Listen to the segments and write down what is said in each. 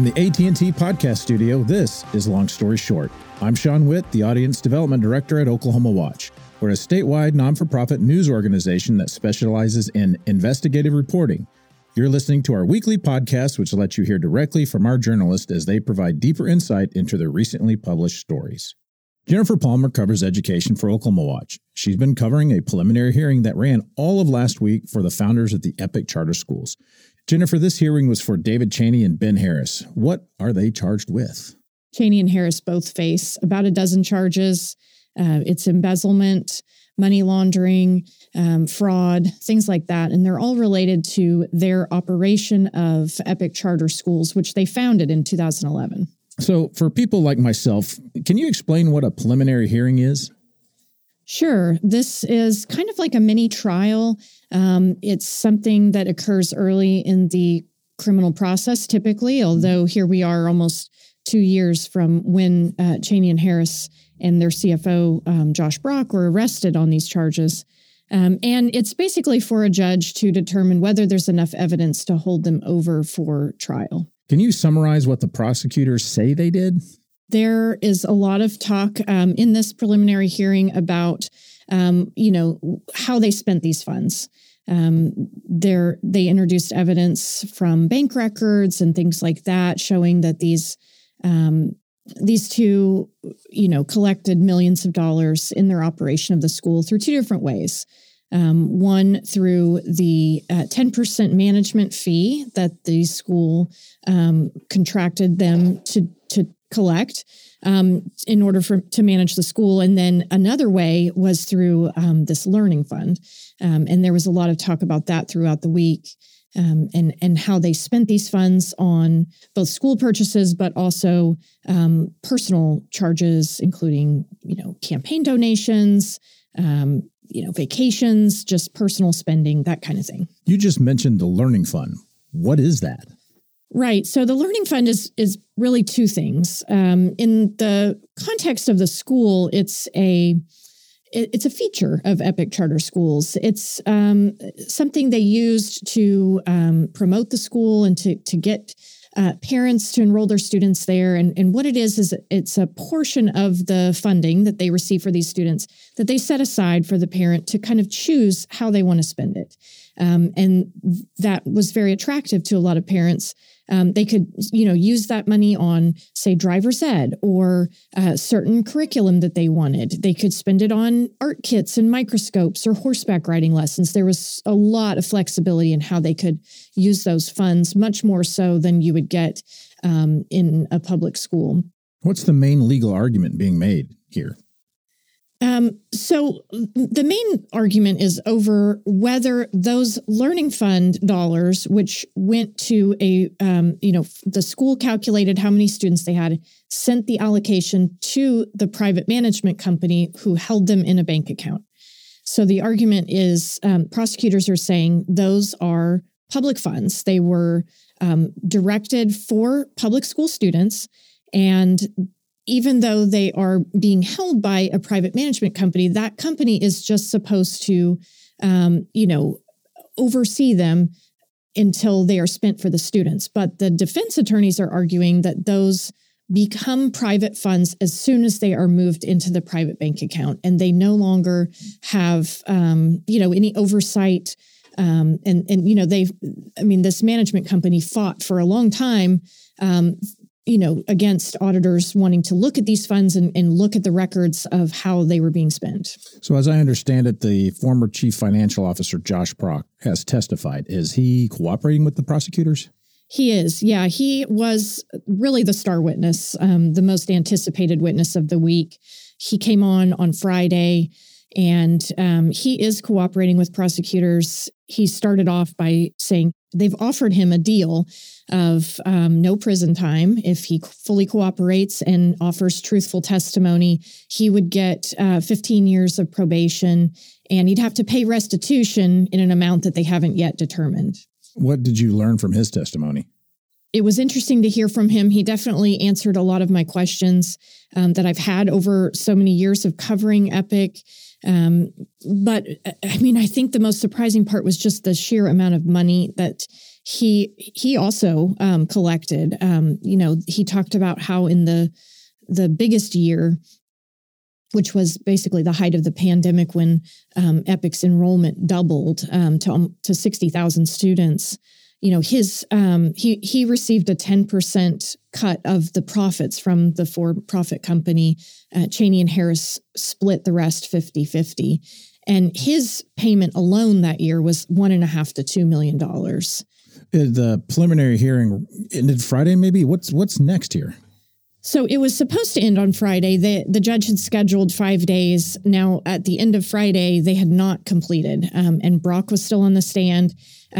the AT&T Podcast Studio, this is Long Story Short. I'm Sean Witt, the Audience Development Director at Oklahoma Watch. We're a statewide non-for-profit news organization that specializes in investigative reporting. You're listening to our weekly podcast, which lets you hear directly from our journalists as they provide deeper insight into their recently published stories. Jennifer Palmer covers education for Oklahoma Watch. She's been covering a preliminary hearing that ran all of last week for the founders of the EPIC Charter Schools. Jennifer, this hearing was for David Chaney and Ben Harris. What are they charged with? Chaney and Harris both face about a dozen charges. It's embezzlement, money laundering, fraud, things like that. And they're all related to their operation of EPIC Charter Schools, which they founded in 2011. So for people like myself, can you explain what a preliminary hearing is? Sure. This is kind of like a mini trial. It's something that occurs early in the criminal process, typically, although here we are almost 2 years from when Chaney and Harris and their CFO, Josh Brock, were arrested on these charges. And it's basically for a judge to determine whether there's enough evidence to hold them over for trial. Can you summarize what the prosecutors say they did? There is a lot of talk in this preliminary hearing about, how they spent these funds. They introduced evidence from bank records and things like that, showing that these two, collected millions of dollars in their operation of the school through two different ways. One through the 10% management fee that the school contracted them to collect in order to manage the school. And then another way was through this learning fund. And there was a lot of talk about that throughout the week and how they spent these funds on both school purchases, but also personal charges, including, campaign donations, vacations, just personal spending, that kind of thing. You just mentioned the learning fund. What is that? Right. So the learning fund is really two things. In the context of the school, it's a feature of EPIC Charter Schools. It's something they used to promote the school and to get parents to enroll their students there. And what it is it's a portion of the funding that they receive for these students that they set aside for the parent to kind of choose how they want to spend it. And that was very attractive to a lot of parents. They could, use that money on, say, driver's ed or certain curriculum that they wanted. They could spend it on art kits and microscopes or horseback riding lessons. There was a lot of flexibility in how they could use those funds, much more so than you would get in a public school. What's the main legal argument being made here? So the main argument is over whether those learning fund dollars, which went to the school calculated how many students they had, sent the allocation to the private management company who held them in a bank account. So the argument is prosecutors are saying those are public funds. They were directed for public school students, and even though they are being held by a private management company, that company is just supposed to, oversee them until they are spent for the students. But the defense attorneys are arguing that those become private funds as soon as they are moved into the private bank account, and they no longer have, any oversight. This management company fought for a long time, against auditors wanting to look at these funds and look at the records of how they were being spent. So as I understand it, the former chief financial officer, Josh Brock, has testified. Is he cooperating with the prosecutors? He is. Yeah, he was really the star witness, the most anticipated witness of the week. He came on Friday, and he is cooperating with prosecutors. He started off by saying they've offered him a deal of no prison time if he fully cooperates and offers truthful testimony. He would get 15 years of probation, and he'd have to pay restitution in an amount that they haven't yet determined. What did you learn from his testimony? It was interesting to hear from him. He definitely answered a lot of my questions that I've had over so many years of covering EPIC. But I think the most surprising part was just the sheer amount of money that he also collected. He talked about how in the biggest year, which was basically the height of the pandemic when Epic's enrollment doubled to 60,000 students. He received a 10% cut of the profits from the for-profit company. Cheney and Harris split the rest 50-50. And his payment alone that year was $1.5 to $2 million. The preliminary hearing ended Friday, maybe? What's next here? So it was supposed to end on Friday. The judge had scheduled 5 days. Now, at the end of Friday, they had not completed. And Brock was still on the stand.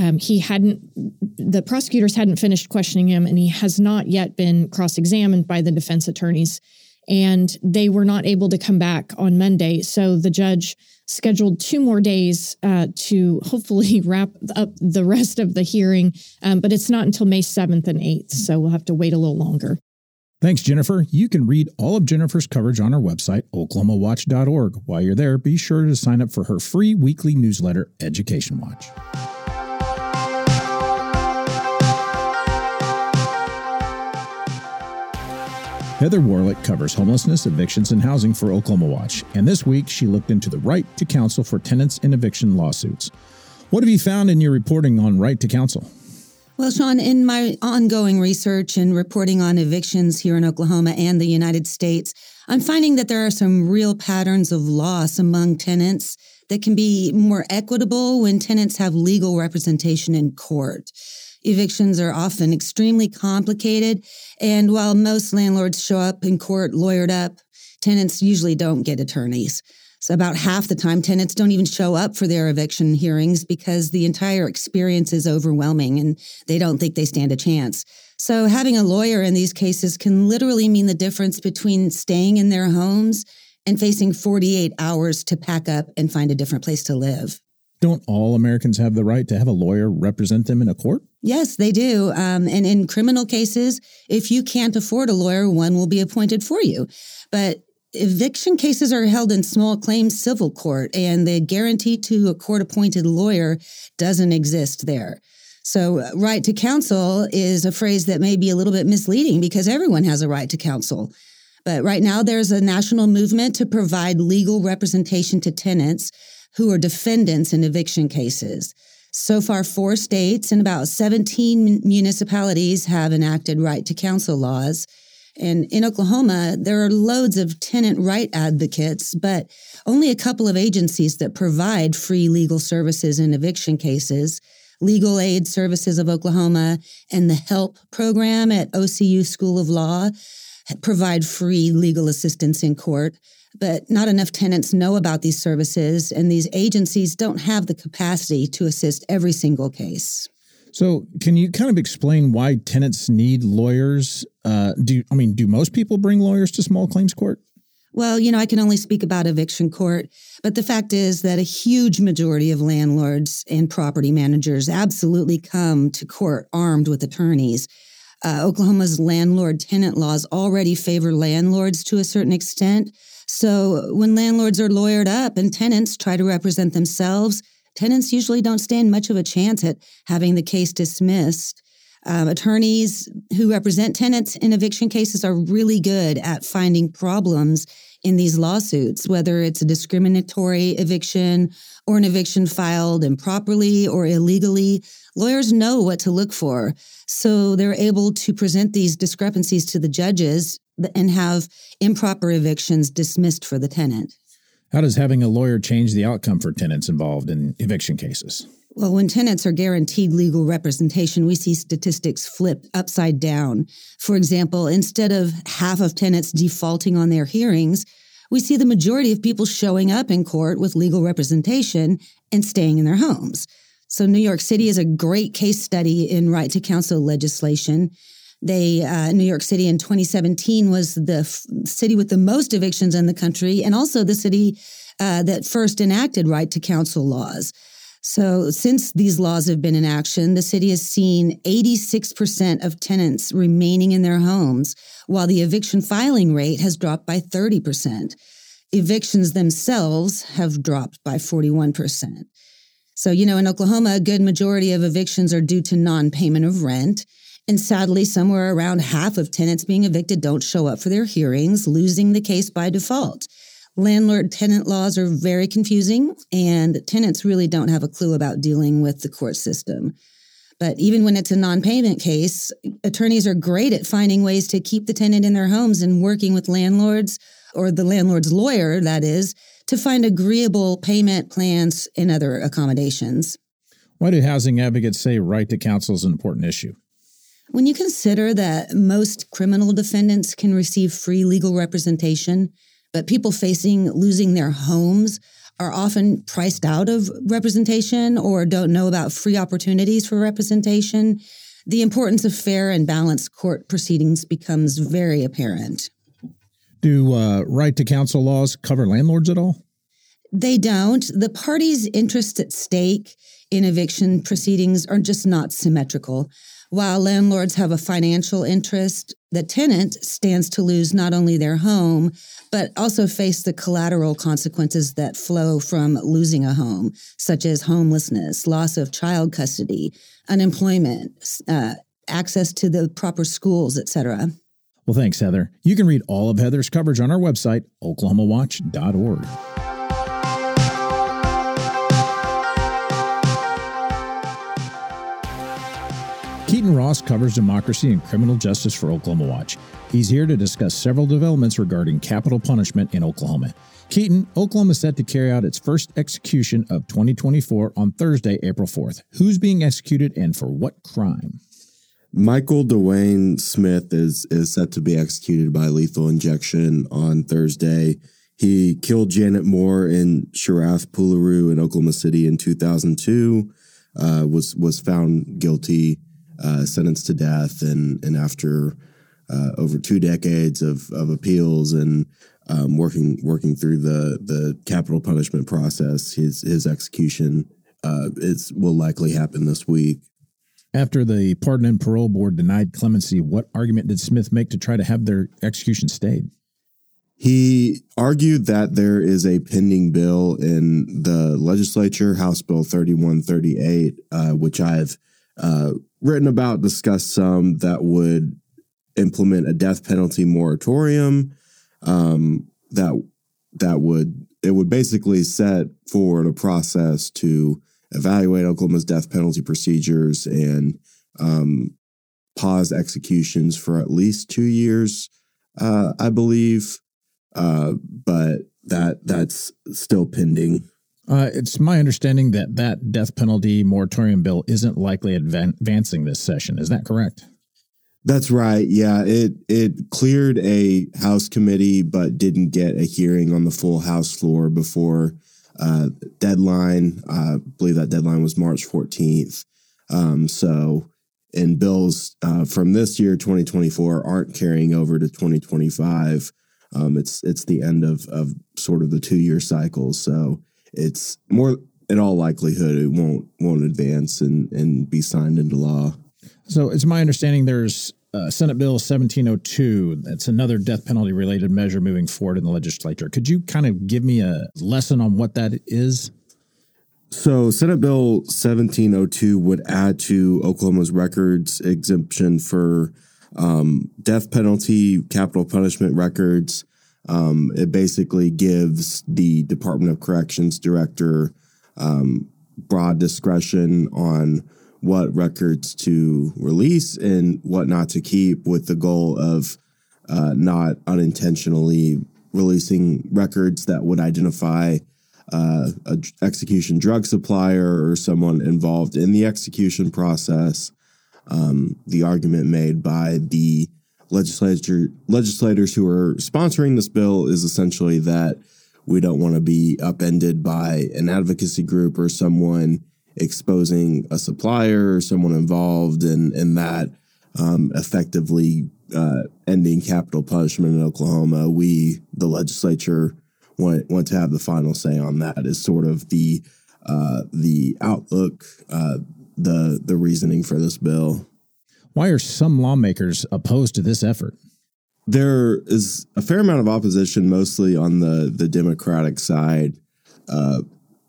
The prosecutors hadn't finished questioning him, and he has not yet been cross-examined by the defense attorneys. And they were not able to come back on Monday. So the judge scheduled 2 more days to hopefully wrap up the rest of the hearing. But it's not until May 7th and 8th. So we'll have to wait a little longer. Thanks, Jennifer. You can read all of Jennifer's coverage on our website, oklahomawatch.org. While you're there, be sure to sign up for her free weekly newsletter, Education Watch. Heather Warlick covers homelessness, evictions, and housing for Oklahoma Watch. And this week, she looked into the right to counsel for tenants in eviction lawsuits. What have you found in your reporting on right to counsel? Well, Sean, in my ongoing research and reporting on evictions here in Oklahoma and the United States, I'm finding that there are some real patterns of loss among tenants that can be more equitable when tenants have legal representation in court. Evictions are often extremely complicated, and while most landlords show up in court lawyered up, tenants usually don't get attorneys. So about half the time, tenants don't even show up for their eviction hearings because the entire experience is overwhelming and they don't think they stand a chance. So having a lawyer in these cases can literally mean the difference between staying in their homes and facing 48 hours to pack up and find a different place to live. Don't all Americans have the right to have a lawyer represent them in a court? Yes, they do. And in criminal cases, if you can't afford a lawyer, one will be appointed for you. But eviction cases are held in small claims civil court, and the guarantee to a court-appointed lawyer doesn't exist there. So right to counsel is a phrase that may be a little bit misleading because everyone has a right to counsel. But right now there's a national movement to provide legal representation to tenants who are defendants in eviction cases. So far, 4 states and about 17 municipalities have enacted right to counsel laws. And in Oklahoma, there are loads of tenant right advocates, but only a couple of agencies that provide free legal services in eviction cases. Legal Aid Services of Oklahoma and the HELP program at OCU School of Law provide free legal assistance in court. But not enough tenants know about these services, and these agencies don't have the capacity to assist every single case. So can you kind of explain why tenants need lawyers? Do most people bring lawyers to small claims court? Well, I can only speak about eviction court, but the fact is that a huge majority of landlords and property managers absolutely come to court armed with attorneys. Oklahoma's landlord-tenant laws already favor landlords to a certain extent. So when landlords are lawyered up and tenants try to represent themselves, tenants usually don't stand much of a chance at having the case dismissed. Attorneys who represent tenants in eviction cases are really good at finding problems in these lawsuits, whether it's a discriminatory eviction or an eviction filed improperly or illegally. Lawyers know what to look for, so they're able to present these discrepancies to the judges and have improper evictions dismissed for the tenant. How does having a lawyer change the outcome for tenants involved in eviction cases? Well, when tenants are guaranteed legal representation, we see statistics flip upside down. For example, instead of half of tenants defaulting on their hearings, we see the majority of people showing up in court with legal representation and staying in their homes. So New York City is a great case study in right to counsel legislation. New York City in 2017 was the city with the most evictions in the country, and also the city that first enacted right to counsel laws. So since these laws have been in action, the city has seen 86% of tenants remaining in their homes, while the eviction filing rate has dropped by 30%. Evictions themselves have dropped by 41%. So, in Oklahoma, a good majority of evictions are due to non-payment of rent. And sadly, somewhere around half of tenants being evicted don't show up for their hearings, losing the case by default. Landlord-tenant laws are very confusing, and tenants really don't have a clue about dealing with the court system. But even when it's a non-payment case, attorneys are great at finding ways to keep the tenant in their homes and working with landlords, or the landlord's lawyer, that is, to find agreeable payment plans and other accommodations. Why do housing advocates say right to counsel is an important issue? When you consider that most criminal defendants can receive free legal representation, but people facing losing their homes are often priced out of representation or don't know about free opportunities for representation, the importance of fair and balanced court proceedings becomes very apparent. Do right to counsel laws cover landlords at all? They don't. The parties' interests at stake in eviction proceedings are just not symmetrical. While landlords have a financial interest, the tenant stands to lose not only their home, but also face the collateral consequences that flow from losing a home, such as homelessness, loss of child custody, unemployment, access to the proper schools, etc. Well, thanks, Heather. You can read all of Heather's coverage on our website, oklahomawatch.org. Keaton Ross covers democracy and criminal justice for Oklahoma Watch. He's here to discuss several developments regarding capital punishment in Oklahoma. Keaton, Oklahoma is set to carry out its first execution of 2024 on Thursday, April 4th. Who's being executed and for what crime? Michael Dwayne Smith is set to be executed by lethal injection on Thursday. He killed Janet Moore in Sharath Pularu in Oklahoma City in 2002, was found guilty, sentenced to death, and after over 2 decades of appeals and working through the capital punishment process, his execution will likely happen this week. After the Pardon and Parole Board denied clemency, what argument did Smith make to try to have their execution stayed? He argued that there is a pending bill in the legislature, House Bill 3138, which I've written about, discussed some, that would implement a death penalty moratorium. That would basically set forward a process to evaluate Oklahoma's death penalty procedures and pause executions for at least 2 years, I believe. But that's still pending. It's my understanding that death penalty moratorium bill isn't likely advancing this session. Is that correct? That's right. Yeah, it cleared a House committee, but didn't get a hearing on the full House floor before deadline. I believe that deadline was March 14th. And bills from this year, 2024, aren't carrying over to 2025. It's the end of sort of the 2-year cycle. So it's more, in all likelihood, it won't advance and be signed into law. So it's my understanding there's Senate Bill 1702. That's another death penalty related measure moving forward in the legislature. Could you kind of give me a lesson on what that is? So Senate Bill 1702 would add to Oklahoma's records exemption for death penalty, capital punishment records. It basically gives the Department of Corrections director broad discretion on what records to release and what not to keep, with the goal of not unintentionally releasing records that would identify a execution drug supplier or someone involved in the execution process. The argument made by the legislators who are sponsoring this bill is essentially that we don't want to be upended by an advocacy group or someone exposing a supplier or someone involved in that, effectively ending capital punishment in Oklahoma. We, the legislature, want to have the final say on that. Is sort of the outlook, the reasoning for this bill. Why are some lawmakers opposed to this effort? There is a fair amount of opposition, mostly on the Democratic side.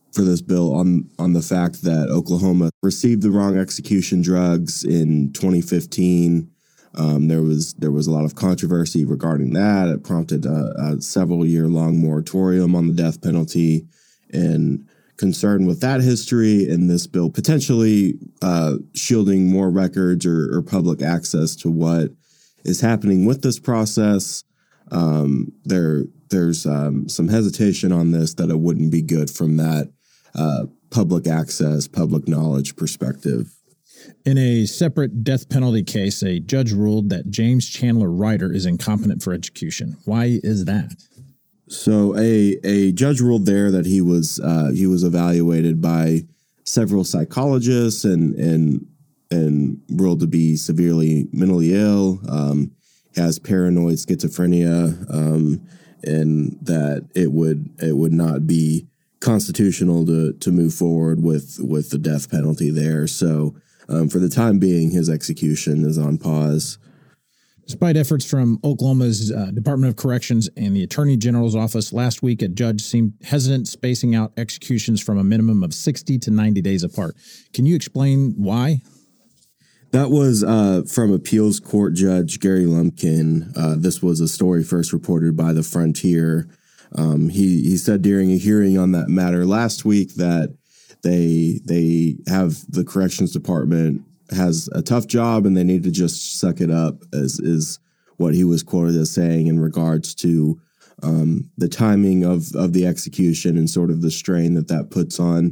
this bill on the fact that Oklahoma received the wrong execution drugs in 2015. There was a lot of controversy regarding that. It prompted a several-year-long moratorium on the death penalty, and concern with that history and this bill potentially shielding more records or public access to what is happening with this process. There's some hesitation on this that it wouldn't be good from that public access, public knowledge perspective. In a separate death penalty case, a judge ruled that James Chandler Ryder is incompetent for execution. Why is that? So a judge ruled there that he was evaluated by several psychologists and ruled to be severely mentally ill. Has paranoid schizophrenia, and that it would not be constitutional to move forward with the death penalty there. So for the time being, his execution is on pause. Despite efforts from Oklahoma's Department of Corrections and the Attorney General's office last week, a judge seemed hesitant, spacing out executions from a minimum of 60 to 90 days apart. Can you explain why? That was from appeals court judge Gary Lumpkin. This was a story first reported by The Frontier. He said during a hearing on that matter last week that they have the corrections department has a tough job and they need to just suck it up, is what he was quoted as saying in regards to the timing of the execution and sort of the strain that puts on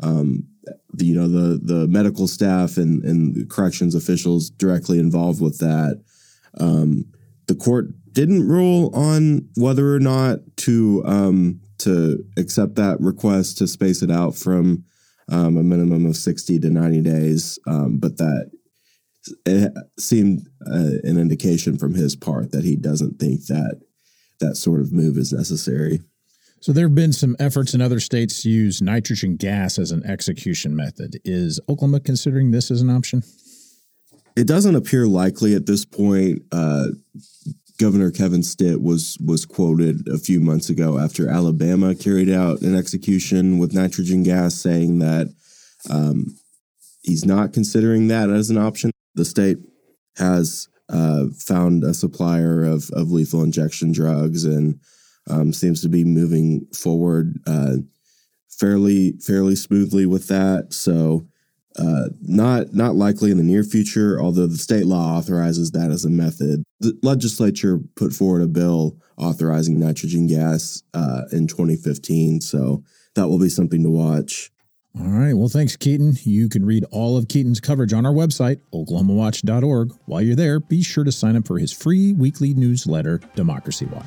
the medical staff and the corrections officials directly involved with that. The court didn't rule on whether or not to accept that request to space it out from a minimum of 60 to 90 days, but that it seemed an indication from his part that he doesn't think that sort of move is necessary. So there have been some efforts in other states to use nitrogen gas as an execution method. Is Oklahoma considering this as an option? It doesn't appear likely at this point. Governor Kevin Stitt was quoted a few months ago after Alabama carried out an execution with nitrogen gas, saying that he's not considering that as an option. The state has found a supplier of lethal injection drugs and seems to be moving forward fairly smoothly with that. So not likely in the near future, although the state law authorizes that as a method. The legislature put forward a bill authorizing nitrogen gas in 2015, so that will be something to watch. All right. Well, thanks, Keaton. You can read all of Keaton's coverage on our website, oklahomawatch.org. While you're there, be sure to sign up for his free weekly newsletter, Democracy Watch.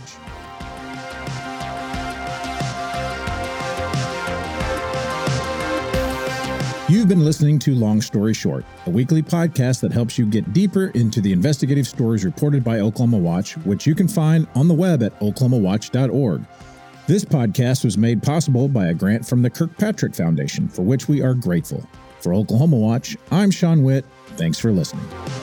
You've been listening to Long Story Short, a weekly podcast that helps you get deeper into the investigative stories reported by Oklahoma Watch, which you can find on the web at oklahomawatch.org. This podcast was made possible by a grant from the Kirkpatrick Foundation, for which we are grateful. For Oklahoma Watch, I'm Sean Witt. Thanks for listening.